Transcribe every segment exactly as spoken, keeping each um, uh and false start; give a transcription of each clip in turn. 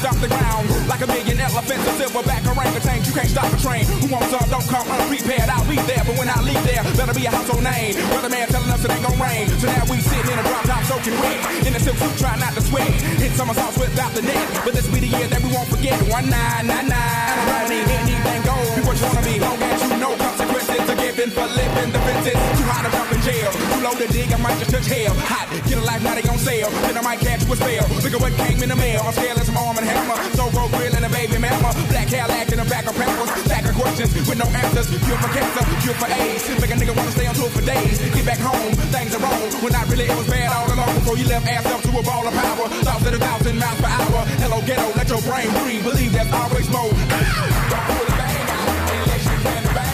stop the ground. Like a million elephants, a silverback orangutan, you can't stop the train. Who wants up, don't come unprepared. I'll be there, but when I leave there, better be a household name. Weatherman telling us it ain't gon' rain. So now we sitting in a drop top soaking wet. In a silk suit, try not to sweat. Hit somersaults without the net. But this be the year that we won't forget. One nine nine nine. I don't need anything gold. Be what you wanna be, long as you know consequences are given for living the fences. Too hot to jump in jail. Too low to dig, I might just touch hell. Hot, get a life, now they gon' sell. Then I might catch you a spell. Look at what came in the mail. I'm scaling some arm and hammer. So road grill and a baby mama. Black Cadillac in the back of pampers. Back of questions with no answers. Cure for cancer, cure for AIDS. Make a nigga wanna stay on tour for days. Get back home, things are wrong. When not really, it was bad all along. Before you left ass up to a ball of power. Thoughts at a thousand miles per hour. Hello ghetto, let your brain breathe. Believe there's always more. Don't pull the bang out unless you can bang.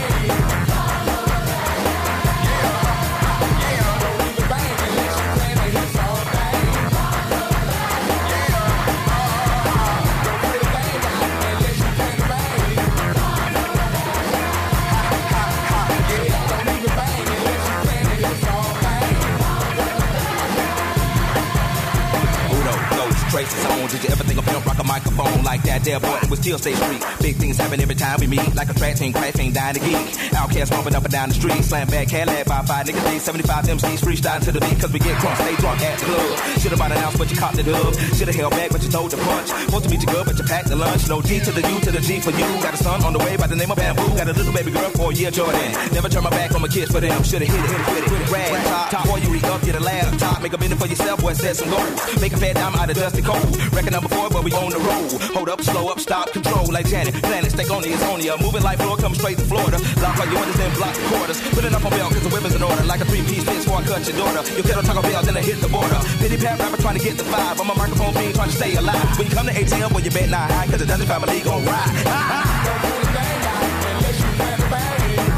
Traces on. Did you ever think of pimp rock a microphone like that there boy? It was still State Street. Big things happen every time we meet. Like a track team crashing, dying to geek. Outcast bumping up and down the street. Slam back Cadillac by five niggas. D seventy-five M Cs freestyle to the beat. Cause we get drunk, stay drunk at the club. Should've bought an ounce, but you caught the dub. Should've held back, but you told the punch. Supposed to meet you good, but you packed the lunch. No D to the U to the G for you. Got a son on the way by the name of Bamboo. Got a little baby girl for a year, Jordan. Never turn my back on my kids for them. Should've hit it, hit it, hit it, hit it. Rag top, top. Before you read up, get a laptop. Make a minute for yourself, boy, set some goals. Make a fat dime out of dusty cold. Reckon number four, but we on the road. Hold up, slow up, stop, control like Janet. Planet, stay on the is on ya. Moving like floor, come straight to Florida. Lock like you understand, block the quarters. Put it up on bail, cause the weapon's in order. Like a three-piece bitch before I cut your daughter. You kettle Taco Bell, then I hit the border. Pity pat rapper trying to get the five. I'm a microphone being trying to stay alive. When you come to A T M, well, you bet not high, cause the Dungeon family gon' ride. Don't pull the bang out unless you plan to bang.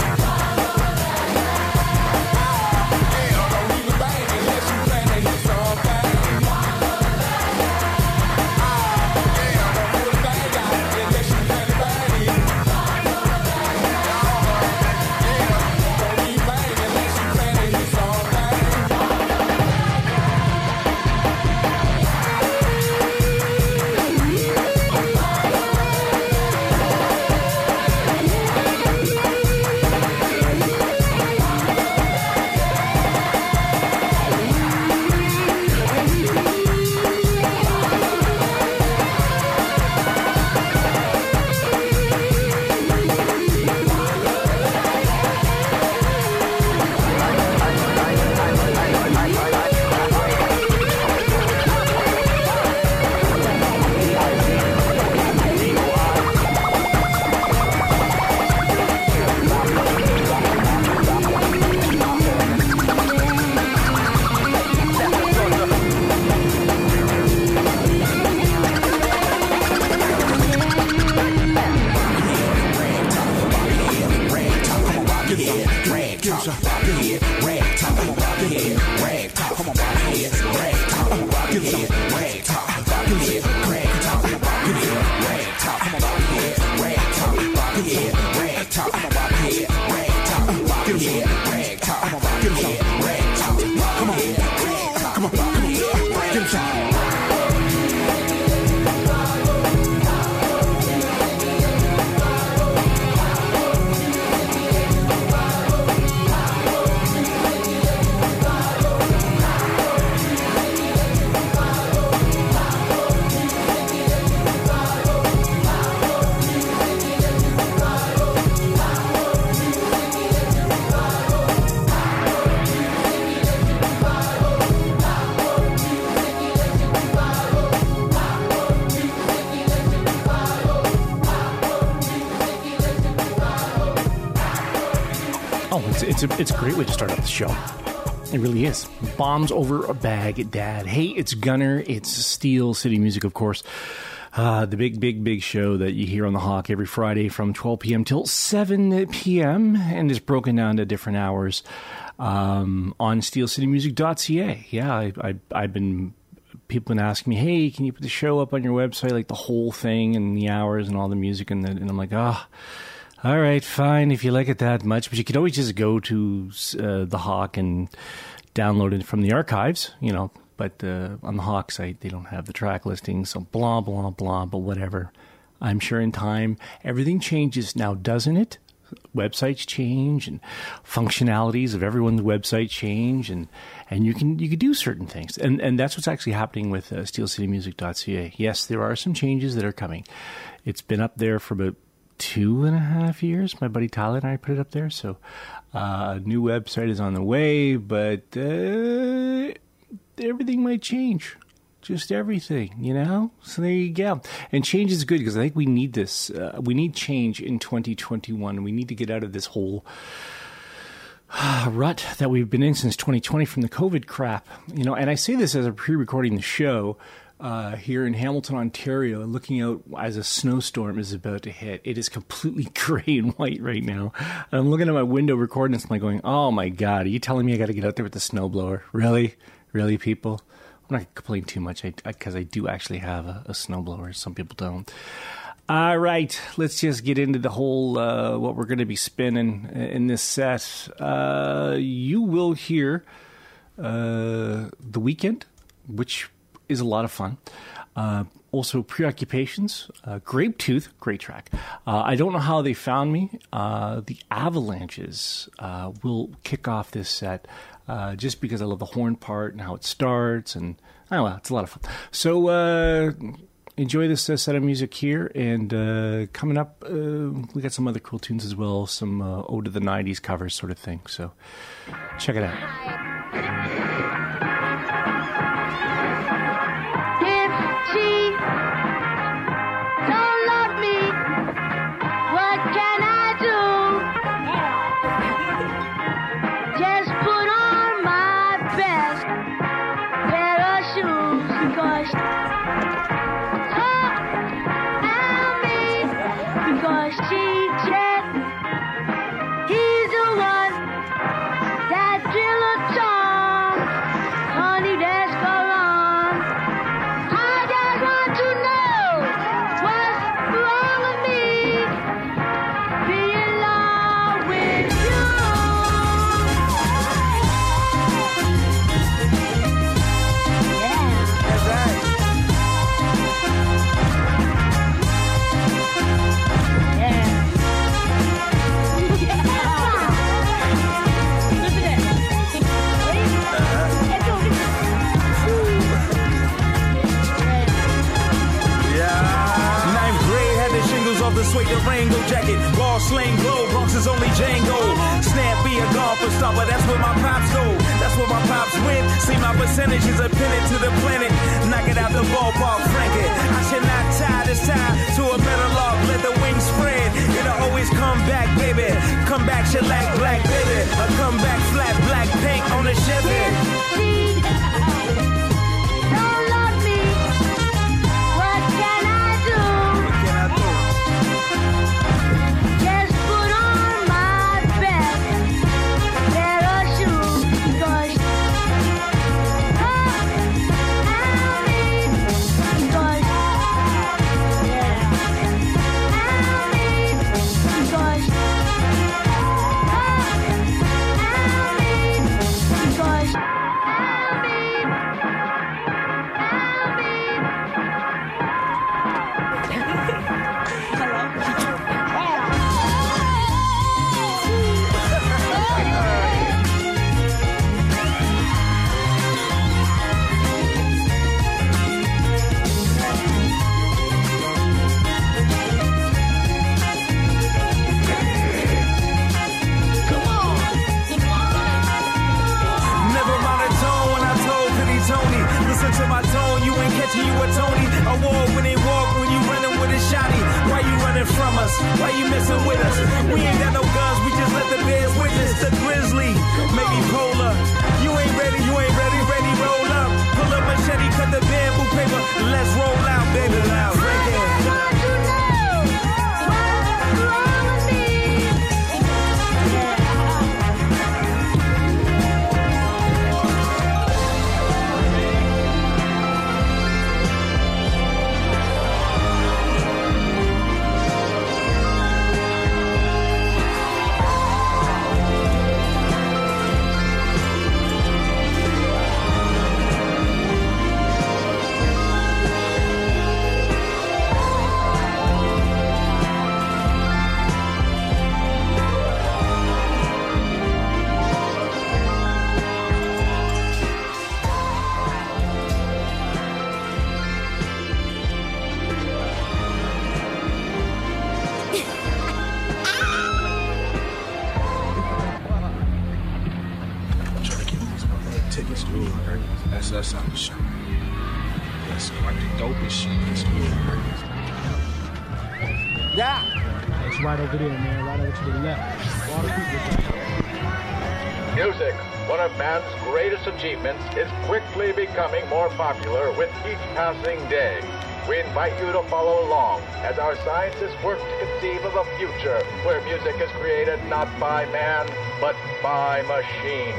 It's a, it's a great way to start out the show. It really is. Bombs Over a Baghdad. Hey, it's Gunner. It's Steel City Music, of course. Uh, the big, big, big show that you hear on the Hawk every Friday from twelve p.m. till seven p.m. and is broken down to different hours um, on steel city music dot c a. Yeah, I, I, I've been... People have been asking me, hey, can you put the show up on your website, like the whole thing and the hours and all the music? And, the, and I'm like, ah... Oh, all right, fine, if you like it that much. But you could always just go to uh, the Hawk and download it from the archives. You know, But uh, on the Hawk site, they don't have the track listing, so blah, blah, blah, but whatever. I'm sure in time, everything changes now, doesn't it? Websites change and functionalities of everyone's website change, and, and you can you can do certain things. And and that's what's actually happening with uh, steel city music dot c a. Yes, there are some changes that are coming. It's been up there for about two and a half years. My buddy Tyler and I put it up there, so uh, a new website is on the way, but uh, everything might change. Just everything, you know? So there you go. And change is good because I think we need this. Uh, we need change in twenty twenty-one. We need to get out of this whole uh, rut that we've been in since twenty twenty from the COVID crap. You know, and I say this as I'm pre-recording the show uh, here in Hamilton, Ontario, looking out as a snowstorm is about to hit. It is completely gray and white right now. And I'm looking at my window recording this and I'm going, oh my God, are you telling me I got to get out there with the snowblower? Really? Really, people? I'm not going to complain too much because I, I do actually have a, a snowblower. Some people don't. All right, let's just get into the whole, uh, what we're going to be spinning in this set. Uh, you will hear uh, The Weeknd, which is a lot of fun. Uh, also, Preoccupations, uh, Grape Tooth, great track. Uh, I don't know how they found me. Uh, the Avalanches uh, will kick off this set. Uh, just because I love the horn part and how it starts, and oh well, it's a lot of fun. So uh, enjoy this uh, set of music here, and uh, coming up, uh, we got some other cool tunes as well, some uh, ode to the nineties covers sort of thing. So check it out. Suede Durango jacket, ball sling glow, Bronx is only Django. Snap be a golfer stopper, that's where my pops go. That's where my pops win. See my percentages are pinned to the planet. Knock it out the ballpark, frank it. I should not tie this tie to a metal log, let the wings spread. It'll always come back, baby. Come back, shellac, black, baby. A come back, flat, black paint on the Chevy. To my tone, you ain't catching you a Tony Award when they walk, when you running with a shotty. Why you running from us? Why you messing with us? We ain't got no guns, we just let the bears witness. The grizzly, maybe polar. You ain't ready, you ain't ready, ready, roll up. Pull up machete, cut the bamboo paper. Let's roll out, baby, loud. Break it. is us on the show. That's quite the dopest shit. It's Yeah. It's right over there, man. Right over to the left. All the people. Music, one of man's greatest achievements, is quickly becoming more popular with each passing day. We invite you to follow along as our scientists work to conceive of a future where music is created not by man, but by machine.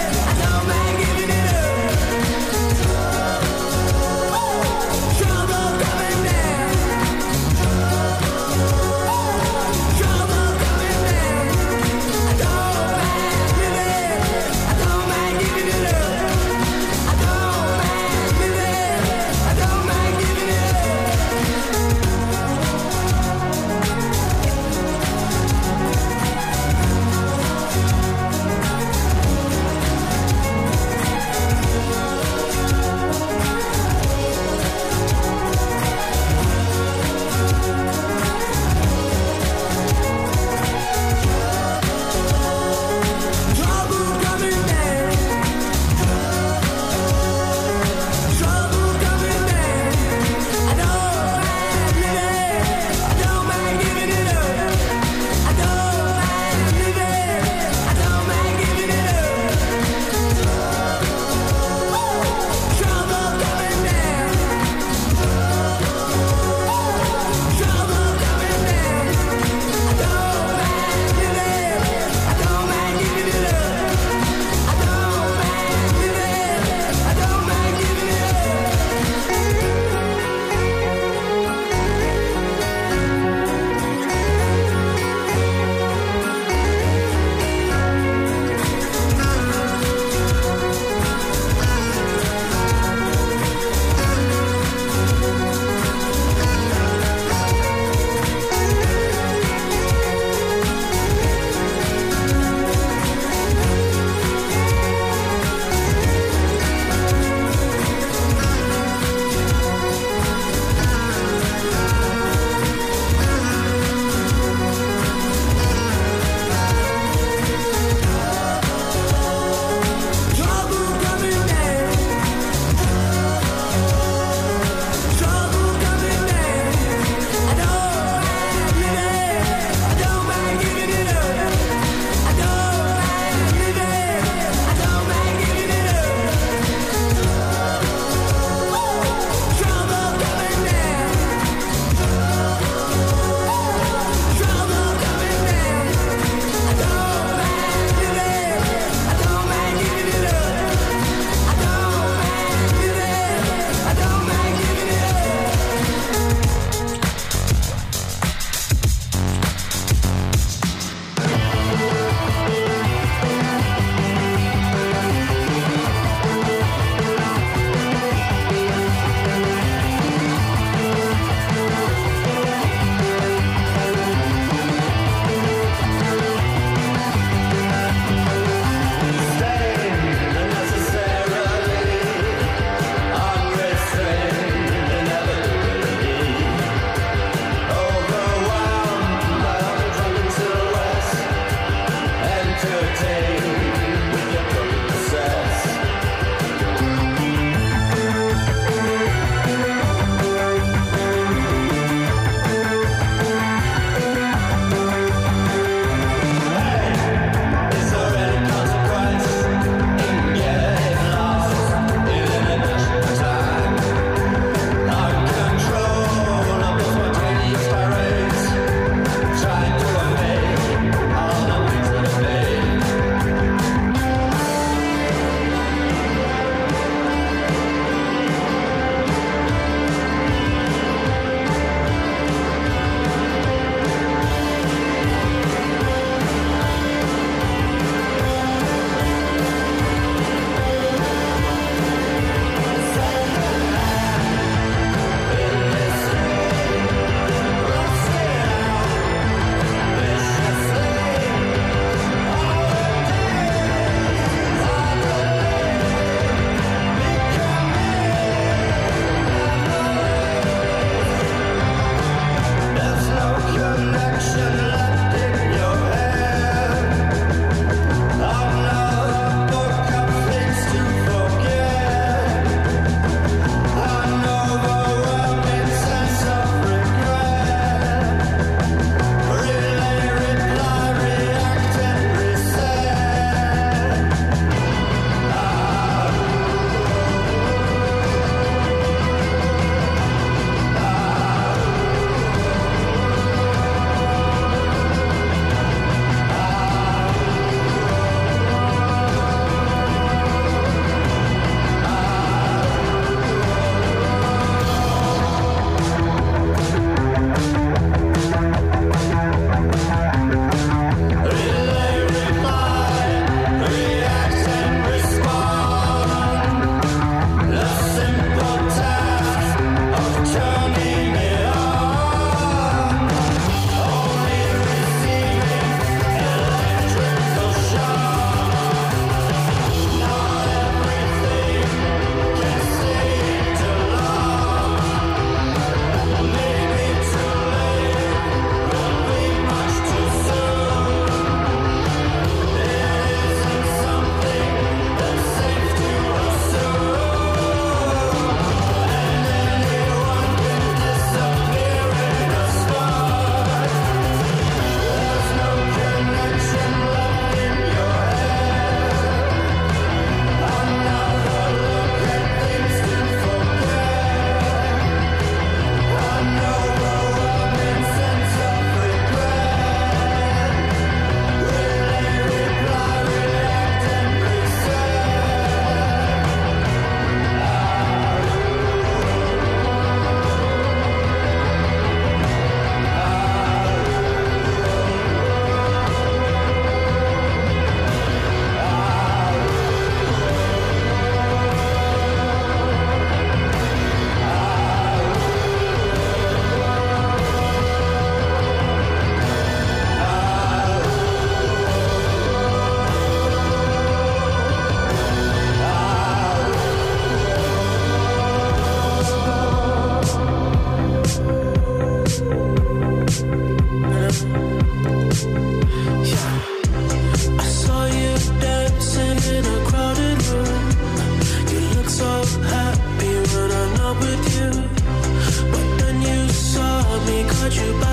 Trouble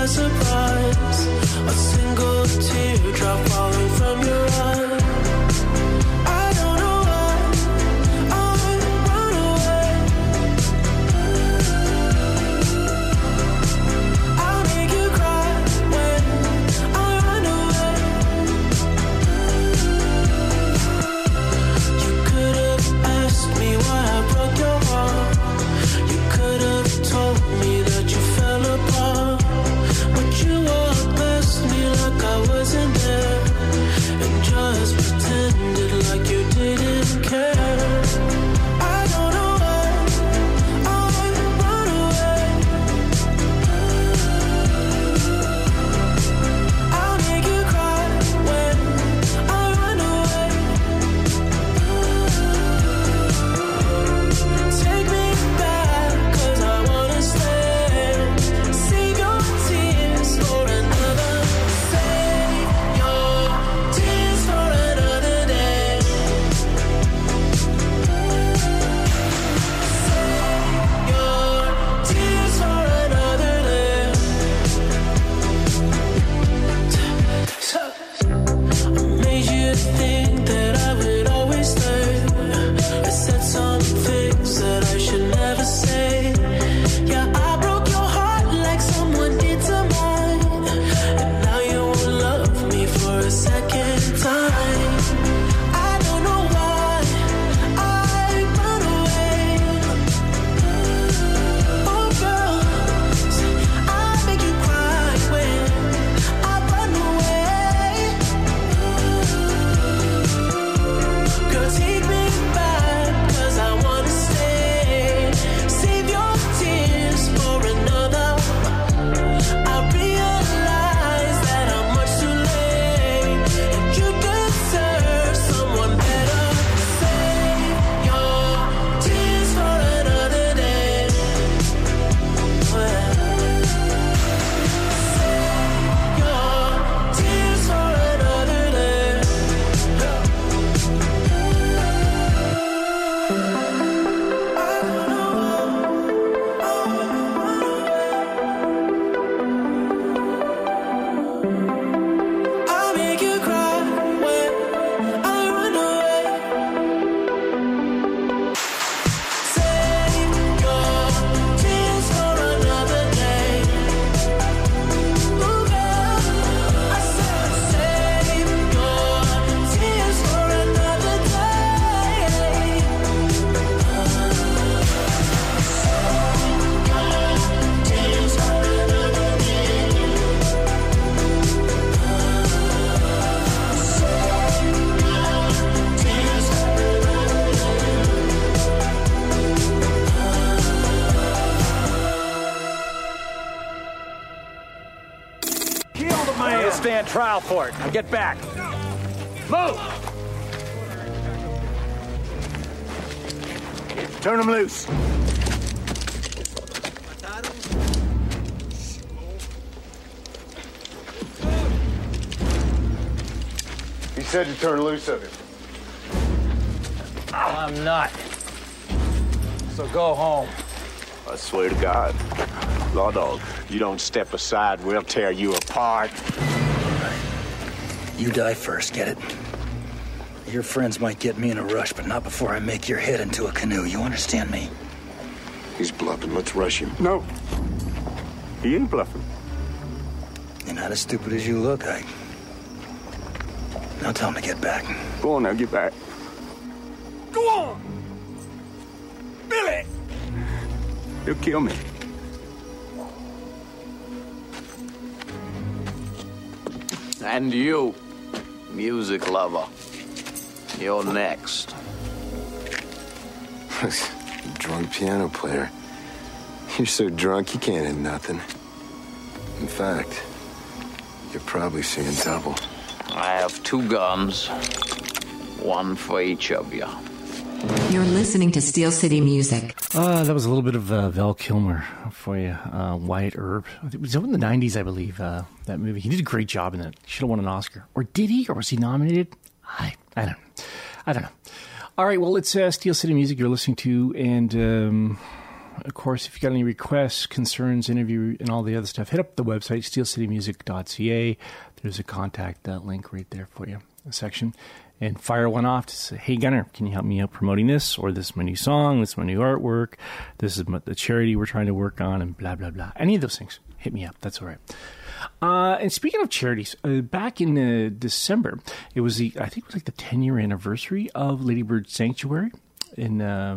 surprise. A single teardrop falling from your eye. I don't know why I run away. I'll make you cry when I run away. You could have asked me why I broke your heart. You could have told me that you fell apart. But you walked past me like I wasn't there, and just pretended like you didn't care. I don't know why I run away. I'll make you cry when I run away. Take me back, cause I wanna stay. Save your tears for another. Save your tears for another day. Save your tears for another day. So, I made you think that I would always stay. I said some things that I should never say. Yeah, I broke your heart like someone did to mine. And now you won't love me for a second time. I don't know why I run away. Oh girl, I make you cry when I run away. Girl, take me back, cause I wanna stay. Save your tears for another. I realize that I'm much too late, and you deserve someone better. Save your tears for another day. Save your tears for another day. I don't know why. I'll make you cry when I run away. Save your tears for another day. Ooh, girl, I said save your tears for another day. Tears for another day. Tears for Kill the man. Stand trial for it. Now get back. Move. Turn him loose. He said to turn loose of him. I'm not. So go home. I swear to God. Law Dog, you don't step aside, we'll tear you apart. You die first, get it? Your friends might get me in a rush, but not before I make your head into a canoe. You understand me? He's bluffing. Let's rush him. No. He ain't bluffing. You're not as stupid as you look, Ike. Now tell him to get back. Go on now, get back. Go on. Billy. He'll kill me. And you, music lover, you're next. Drunk piano player. You're so drunk you can't hit nothing. In fact, you're probably seeing double. I have two guns, one for each of you. You're listening to Steel City Music. Uh, that was a little bit of uh, Val Kilmer for you. Uh, Wyatt Earp. It was in the nineties, I believe, uh, that movie. He did a great job in that. Should have won an Oscar. Or did he? Or was he nominated? I, I don't know. I don't know. All right, well, it's uh, Steel City Music you're listening to, and um, Of course, if you got any requests, concerns, interview, and all the other stuff, hit up the website, steel city music dot c a. There's a contact uh, link right there for you, a section. And fire one off to say, hey, Gunner, can you help me out promoting this? Or this is my new song, this is my new artwork, this is my, the charity we're trying to work on, and blah, blah, blah. Any of those things, hit me up. That's all right. Uh, and speaking of charities, uh, back in uh, December, it was the, I think it was like the ten-year anniversary of Ladybird Sanctuary in uh,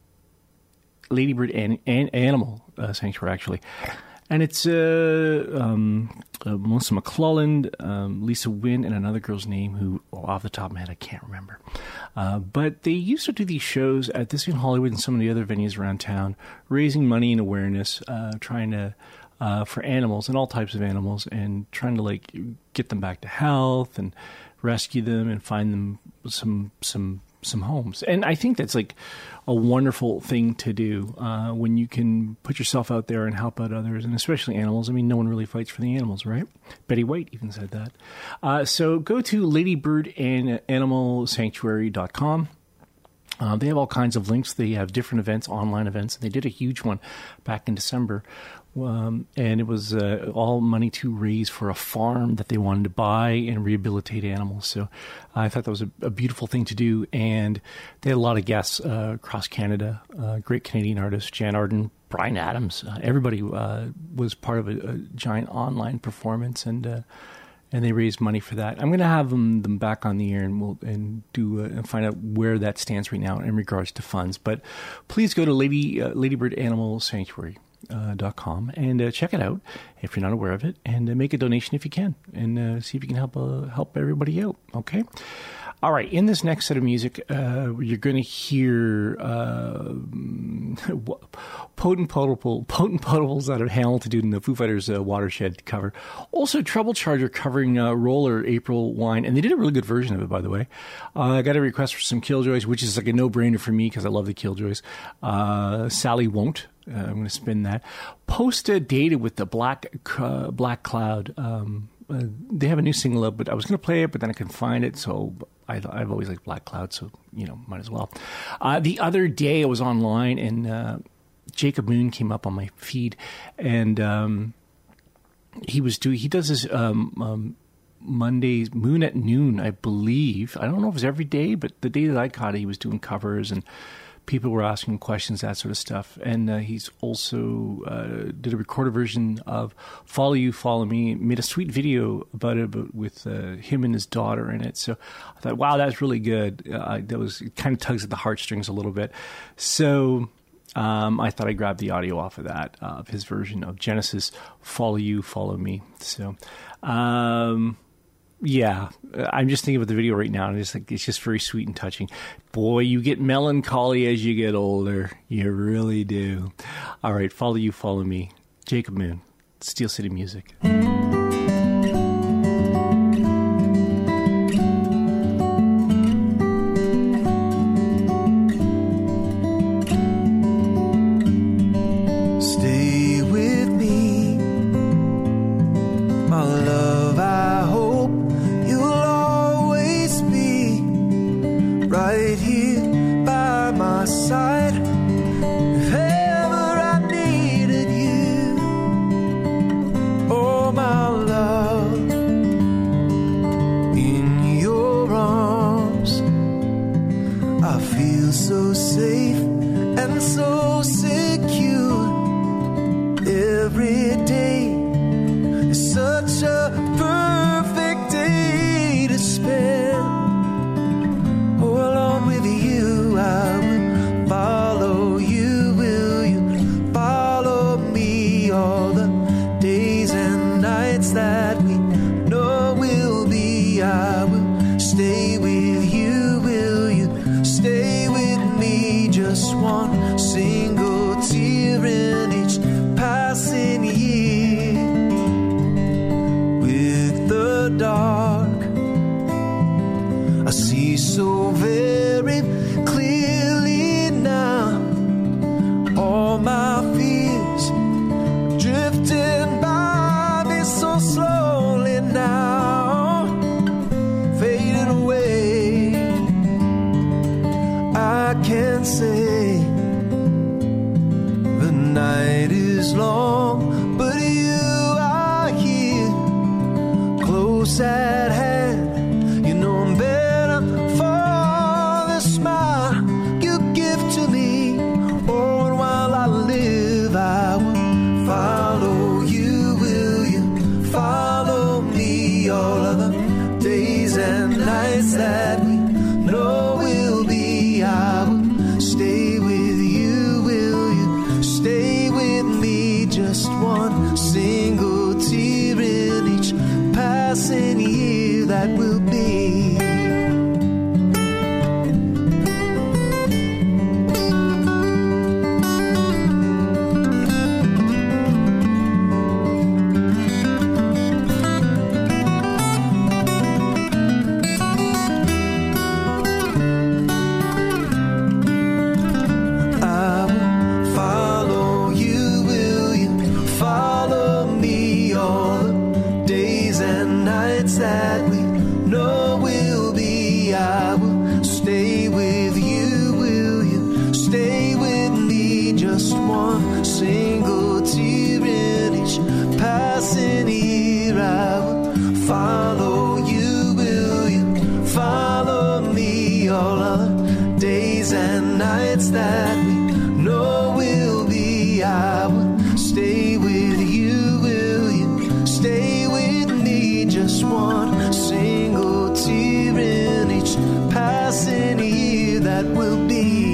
Ladybird an- an- Animal uh, Sanctuary, actually. And it's uh, um, uh, Melissa McClelland, um, Lisa Wynn, and another girl's name who, oh, off the top of my head, I can't remember. Uh, but they used to do these shows at this in Hollywood and some of the other venues around town, raising money and awareness, uh, trying to uh, for animals and all types of animals, and trying to like get them back to health and rescue them and find them some some. some homes. And I think that's like a wonderful thing to do uh, when you can put yourself out there and help out others, and especially animals. I mean, no one really fights for the animals, right? Betty White even said that. Uh, so go to ladybird animal sanctuary dot com. Uh, they have all kinds of links. They have different events, online events. And they did a huge one back in December. Um, and it was uh, all money to raise for a farm that they wanted to buy and rehabilitate animals. So I thought that was a, a beautiful thing to do. And they had a lot of guests uh, across Canada, uh, great Canadian artists, Jan Arden, Bryan Adams. Uh, everybody uh, was part of a, a giant online performance, and uh, and they raised money for that. I'm going to have them, them back on the air, and we'll and do uh, and find out where that stands right now in regards to funds. But please go to Lady uh, Ladybird Animal Sanctuary. Uh, dot com and uh, check it out if you're not aware of it, and uh, make a donation if you can, and uh, see if you can help uh, help everybody out. Okay. All right. In this next set of music, uh, you're going to hear uh, Potent Potable, Potent Potables out of Hamilton doing the Foo Fighters uh, Watershed cover. Also, Trouble Charger covering uh, Roller April Wine, and they did a really good version of it, by the way. Uh, I got a request for some Killjoys, which is like a no-brainer for me because I love the Killjoys. Uh, Sally Won't. Uh, I'm going to spin that. Posta Data with the Black uh, Black Cloud. Um, uh, they have a new single up, but I was going to play it, but then I couldn't find it, so I, I've always liked Black Cloud, so, you know, might as well. Uh, the other day I was online, and uh, Jacob Moon came up on my feed, and um, he was doing, he does this um, um, Mondays, Moon at Noon, I believe. I don't know if it was every day, but the day that I caught it, he was doing covers, and people were asking questions, that sort of stuff. And uh, he's also uh, did a recorded version of Follow You, Follow Me, made a sweet video about it, but with uh, him and his daughter in it. So I thought, wow, that's really good. Uh, that was, it kind of tugs at the heartstrings a little bit. So um, I thought I'd grab the audio off of that, uh, of his version of Genesis, Follow You, Follow Me. So, um... yeah, I'm just thinking about the video right now, and it's like it's just very sweet and touching. Boy, you get melancholy as you get older. You really do. All right, Follow You, Follow Me. Jacob Moon, Steel City Music. Stay with me, my love, I hope you'll always be right here by my side. If ever I needed you, oh my love, in your arms I feel so safe and so secure. Every day is such a perfect day to spend. Oh, along with you, I will follow you. Will you follow me all the days and nights that we know will be? I will stay with you. Will you stay with me? Just one single is long, but you are here, close at hand. You know I'm better for the smile you give to me. Oh, and while I live, I will follow you. Will you follow me all of the days and nights that we know will be? I will stay with you. Will you stay with me? Just one single tear in each passing year that will be. That we know will be. I will stay with you. Will you stay with me? Just one single tear in each passing year. I will follow you. Will you follow me all of the days and nights that we know will be? I will stay with you. Will you stay with me? Just one single tear in each passing year that will be.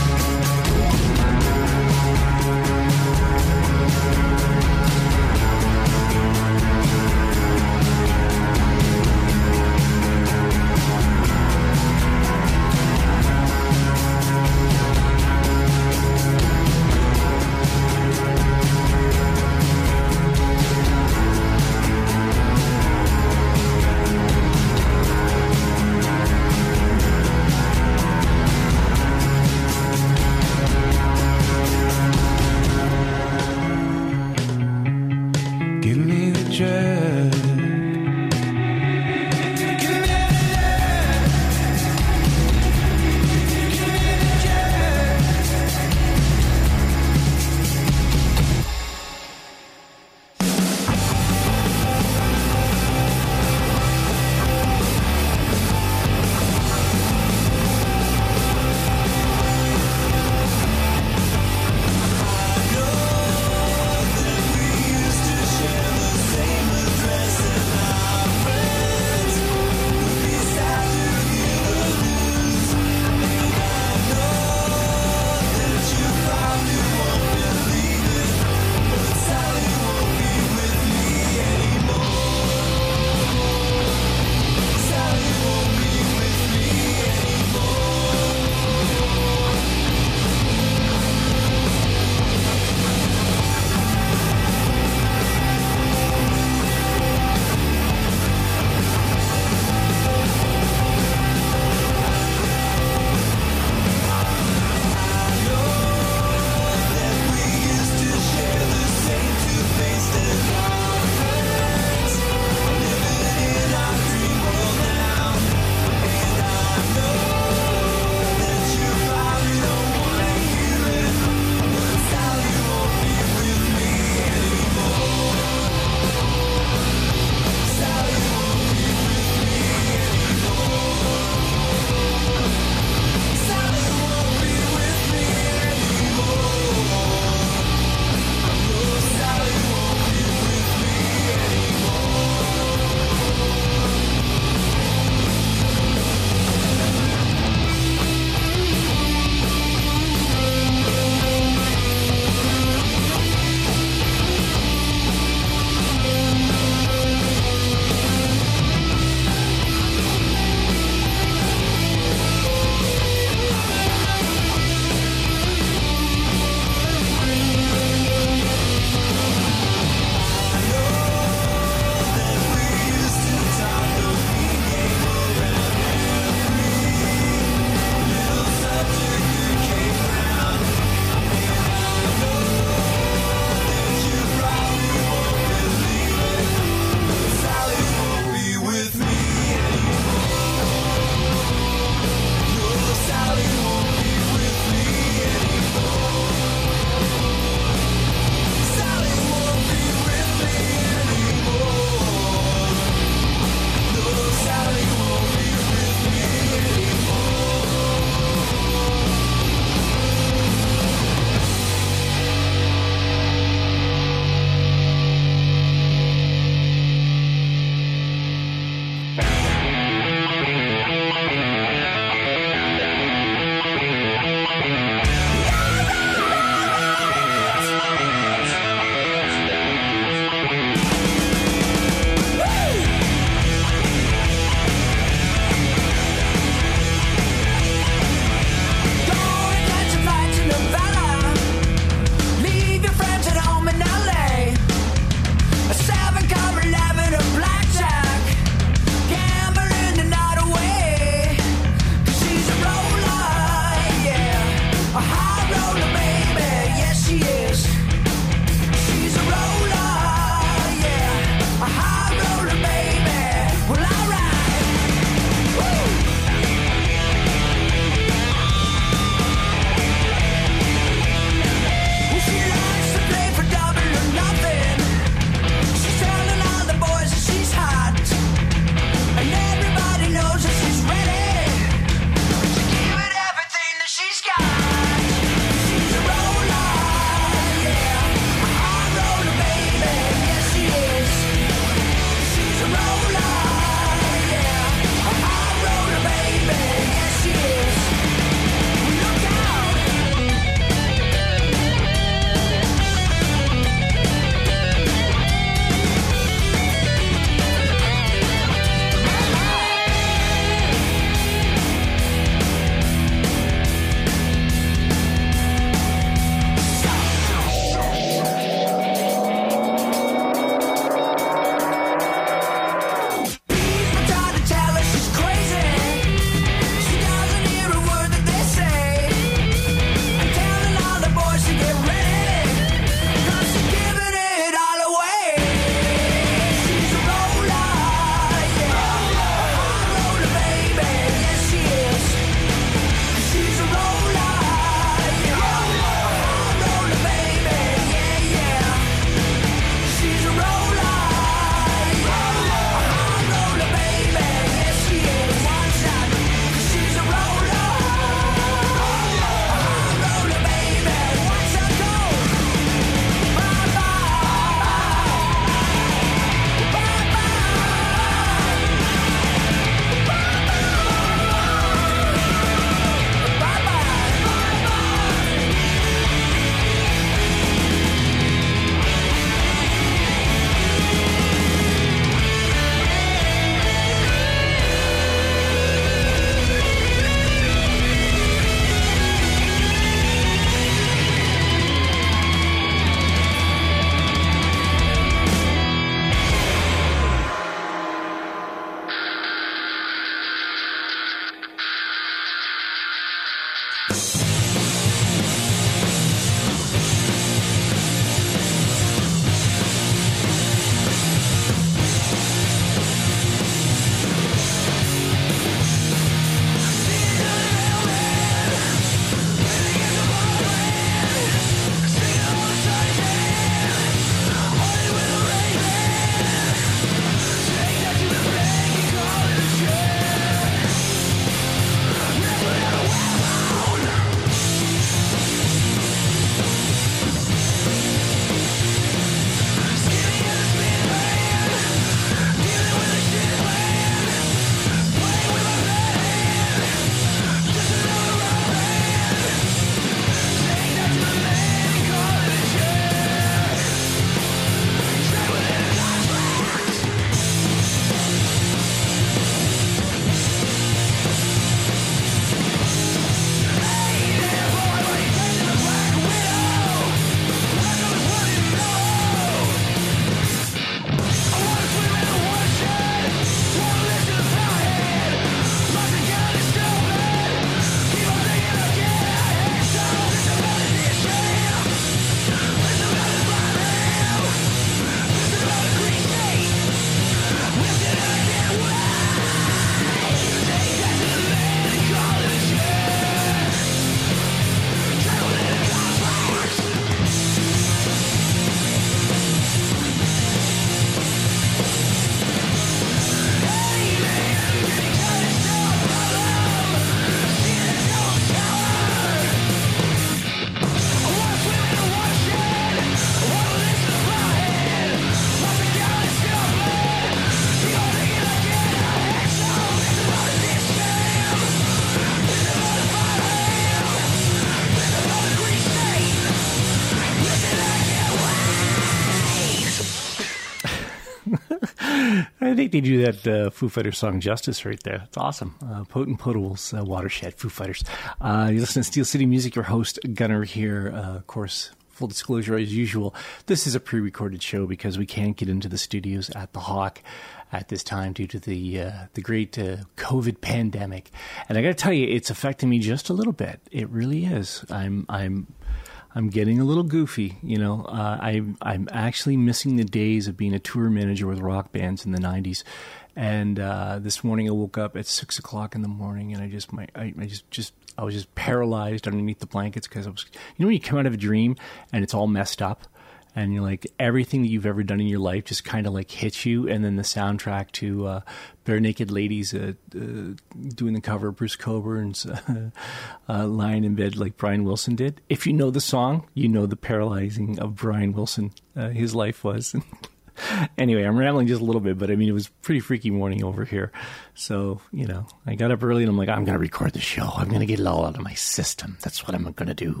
I think they do that uh, Foo Fighters song justice right there. It's awesome. Uh, Potent Potables, uh, Watershed, Foo Fighters. Uh, you listen to Steel City Music, your host, Gunner here. Uh, of course, full disclosure, as usual, this is a pre-recorded show because we can't get into the studios at the Hawk at this time due to the uh, the great uh, COVID pandemic. And I got to tell you, it's affecting me just a little bit. It really is. I'm I'm I'm getting a little goofy. You know, uh, I I'm actually missing the days of being a tour manager with rock bands in the nineties. And uh, this morning I woke up at six o'clock in the morning, and I just my I, I just just. I was just paralyzed underneath the blankets because I was, you know, when you come out of a dream and it's all messed up and you're like, everything that you've ever done in your life just kind of like hits you. And then the soundtrack to uh, Bare Naked Ladies uh, uh, doing the cover of Bruce Coburn's uh, uh, Lying in Bed like Brian Wilson did. If you know the song, you know the paralyzing of Brian Wilson, uh, his life was. Anyway, I'm rambling just a little bit, but I mean, it was a pretty freaky morning over here. So, you know, I got up early and I'm like, I'm going to record the show. I'm going to get it all out of my system. That's what I'm going to do.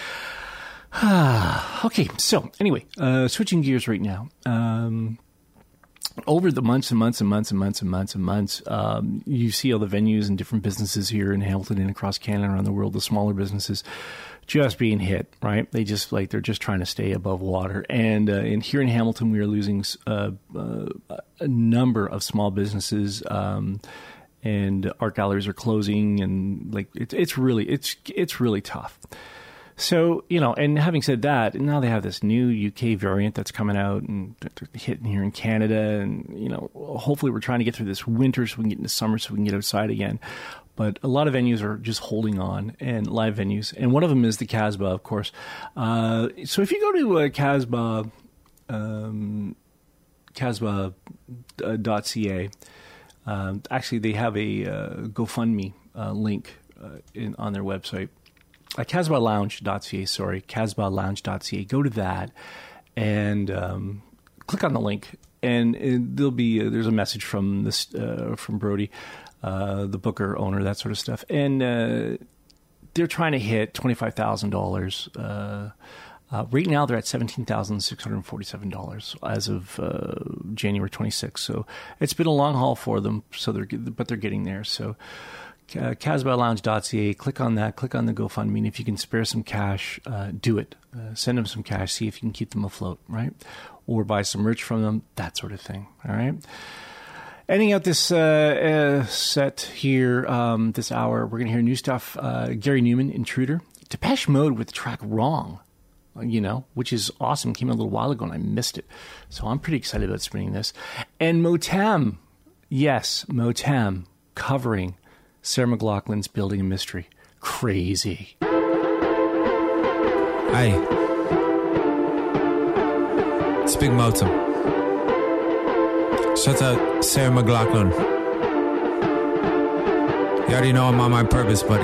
Okay, so anyway, uh, switching gears right now. Um, over the months and months and months and months and months and months, um, you see all the venues and different businesses here in Hamilton and across Canada and around the world, the smaller businesses, just being hit, right? They just like, they're just trying to stay above water. And, uh, and here in Hamilton, we are losing, uh, uh, a number of small businesses, um, and art galleries are closing, and like, it's, it's really, it's, it's really tough. So, you know, and having said that, now they have this new U K variant that's coming out and hitting here in Canada. And, you know, hopefully we're trying to get through this winter so we can get into summer so we can get outside again. But a lot of venues are just holding on, and live venues. And one of them is the Casbah, of course. Uh, so if you go to uh, Casbah, um, Casbah dot C A, um, actually they have a uh, GoFundMe uh, link uh, in, on their website. Uh, Casbah Lounge dot C A, sorry, Casbah Lounge dot C A. Go to that and um, click on the link, and it, there'll be uh, there's a message from this uh, from Brody, uh, the booker owner, that sort of stuff, and uh, they're trying to hit twenty-five thousand dollars. Uh, uh, right now, they're at seventeen thousand six hundred forty-seven dollars as of uh, January twenty-sixth. So it's been a long haul for them. So they're but they're getting there. So. Uh, Casbah Lounge dot C A, click on that, click on the GoFundMe, and if you can spare some cash, uh, do it. Uh, send them some cash, see if you can keep them afloat, right? Or buy some merch from them, that sort of thing, all right? Ending out this uh, uh, set here, um, this hour, we're going to hear new stuff. Uh, Gary Newman, Intruder. Depeche Mode with the track Wrong, you know, which is awesome. Came out a little while ago, and I missed it. So I'm pretty excited about spinning this. And Motem, yes, Motem, covering Sarah McLachlan's Building a Mystery. Crazy. Hey. It's Big Motem. Shout out Sarah McLachlan. You already know I'm on my purpose, buddy.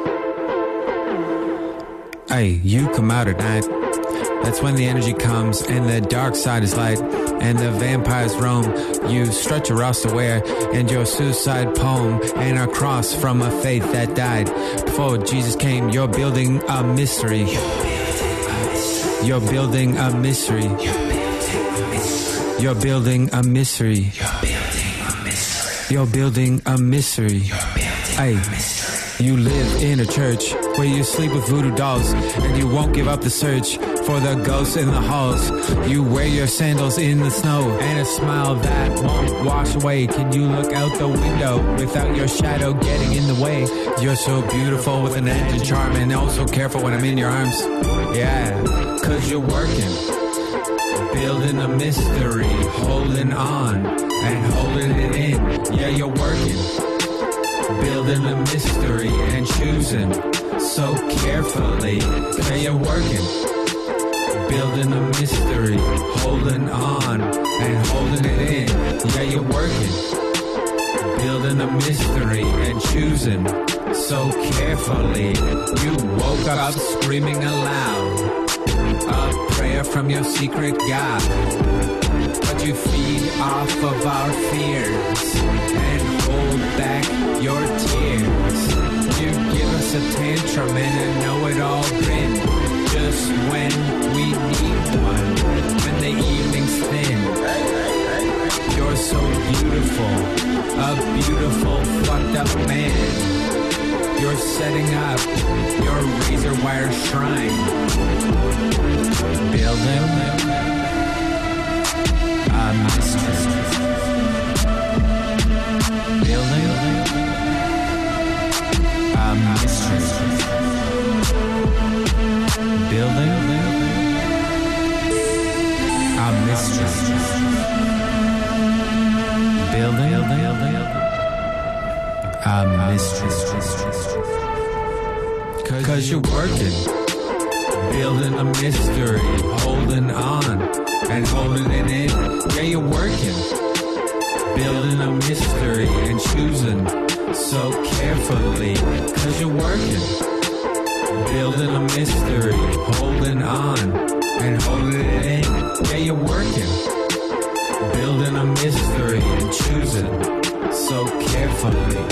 Hey, you come out at night. That's when the energy comes and the dark side is light and the vampires roam. You stretch your roster wear and your suicide poem and a cross from a faith that died before Jesus came. You're building a mystery. You're building a mystery. You're building a mystery. You're building a mystery. Hey. You live in a church where you sleep with voodoo dolls and you won't give up the search for the ghosts in the halls. You wear your sandals in the snow and a smile that won't wash away. Can you look out the window without your shadow getting in the way? You're so beautiful with an edge and charm, and oh so careful when I'm in your arms. Yeah, cause you're working, building a mystery, holding on and holding it in. Yeah, you're working, building a mystery and choosing so carefully. Yeah, you're working, building a mystery, holding on and holding it in. Yeah, you're working, building a mystery and choosing so carefully. You woke up screaming aloud a prayer from your secret God, but you feed off of our fears and hold back your tears. You give us a tantrum and a know-it-all grin just when we need one, when the evening's thin. You're so beautiful, a beautiful fucked up man. You're setting up your razor wire shrine. Building a mystery. Building a mystery. Building a mystery. Building a mystery. Cause you're working, building a mystery, holding on and holding it in. Yeah, you're working, building a mystery and choosing so carefully. Cause you're working, building a mystery, holding on and holding it in. Yeah, you're working, building a mystery and choosing so carefully.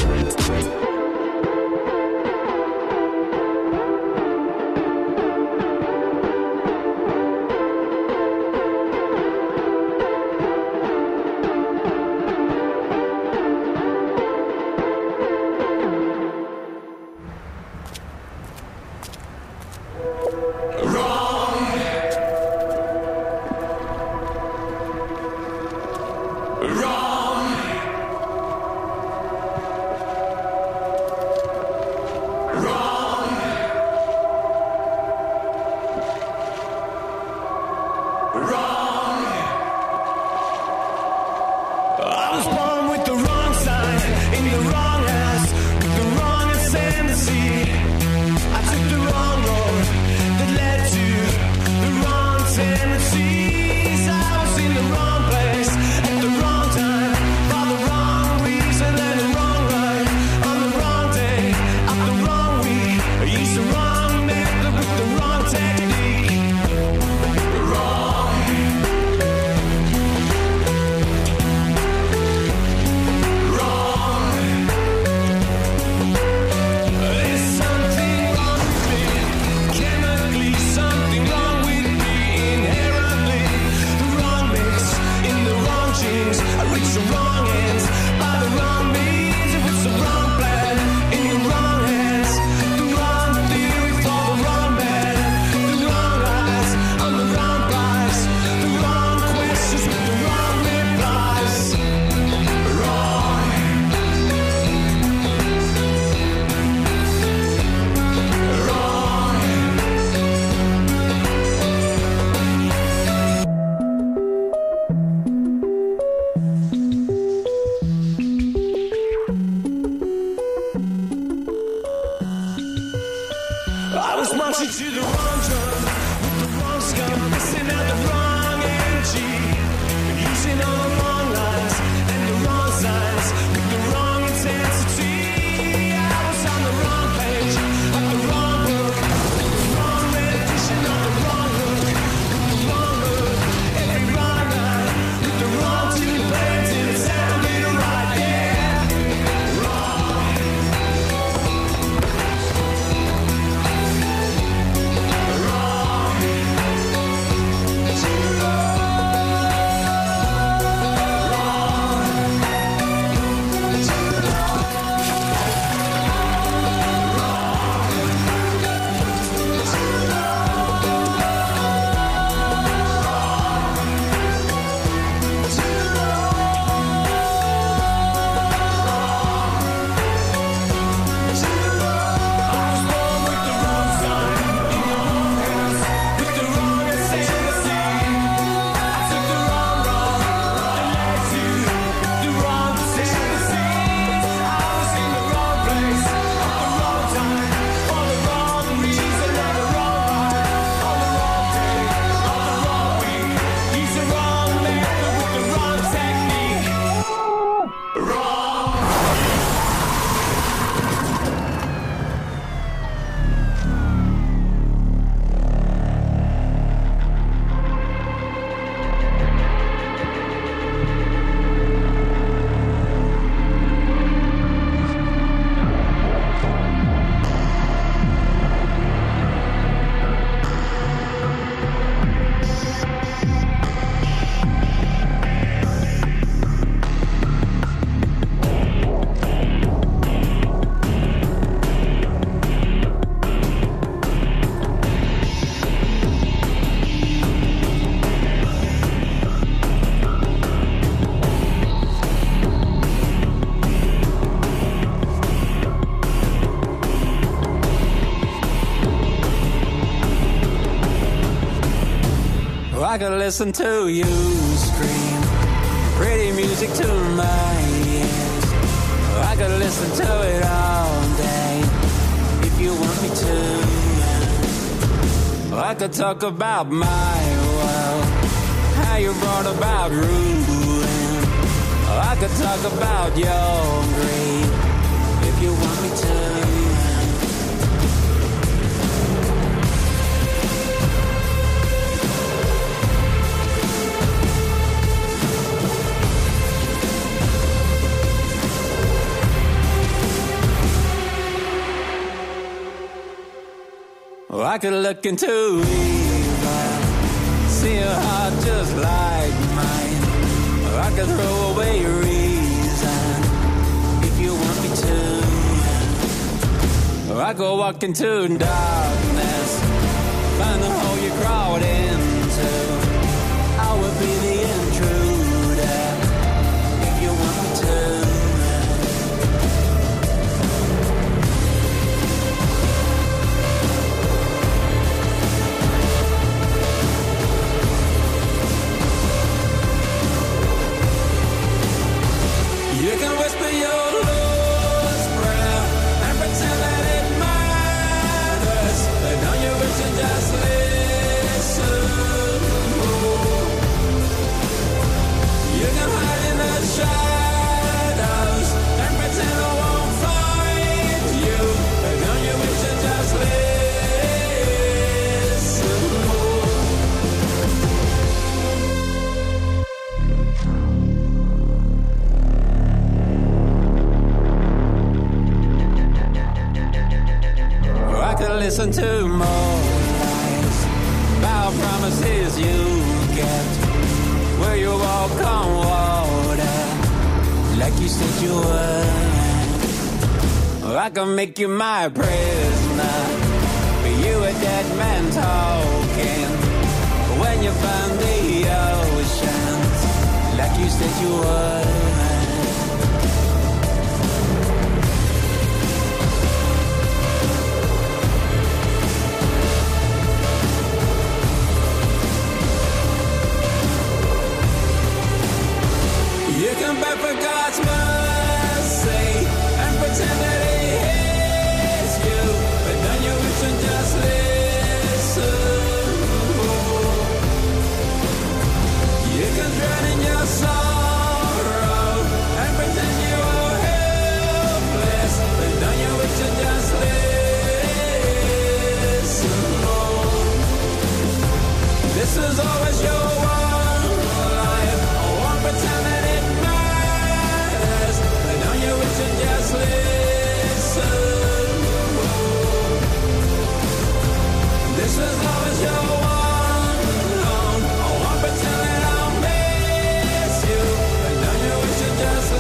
I could listen to you scream pretty music to my ears. I could listen to it all day if you want me to. I could talk about my world, how you brought about ruin. I could talk about your greed if you want me to. I could look into evil, see a heart just like mine. I could throw away reason if you want me to. I could walk into darkness, find the hole you crawled into. I would be the intruder if you want me to. You can whisper your Lord's prayer and pretend that it matters, but don't you wish you just listen? You can hide in the shadows and pretend I won't find you, but don't you wish you just listen? I could listen to more lies about promises you kept, where you walk on water like you said you would. I can make you my prisoner, but you a dead man talking when you find the oceans like you said you would. You can beg for God's mercy and pretend that He hates you, but don't you wish and just listen? You can drown in your sorrow and pretend you are helpless, but don't you wish and just listen? This is always your one life. I won't pretend that it matters, but don't you wish you'd just listen? This is always your one alone. I won't pretend that I'll miss you, but don't you wish you'd just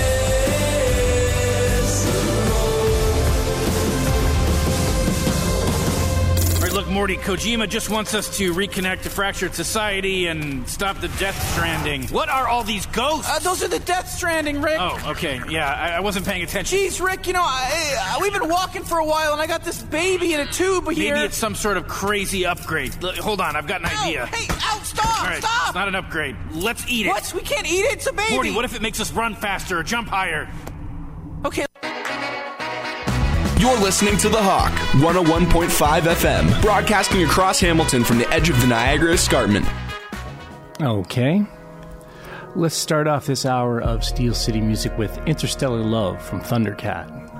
listen? All right, look, Morty, Kojima just wants us to reconnect to fractured society and stop the Death Stranding. What are all these ghosts? Uh, those are the Death Stranding, Rick. Oh, okay. Yeah, I, I wasn't paying attention. Jeez, Rick, you know, I, I, we've been walking for a while, and I got this baby in a tube here. Maybe it's some sort of crazy upgrade. L- hold on, I've got an Ow, idea. Hey, ow, stop, All right, stop! It's not an upgrade. Let's eat it. What? We can't eat it? It's a baby. Morty, what if it makes us run faster or jump higher? Okay. You're listening to The Hawk, one oh one point five F M, broadcasting across Hamilton from the edge of the Niagara Escarpment. Okay. Let's start off this hour of Steel City Music with Interstellar Love from Thundercat.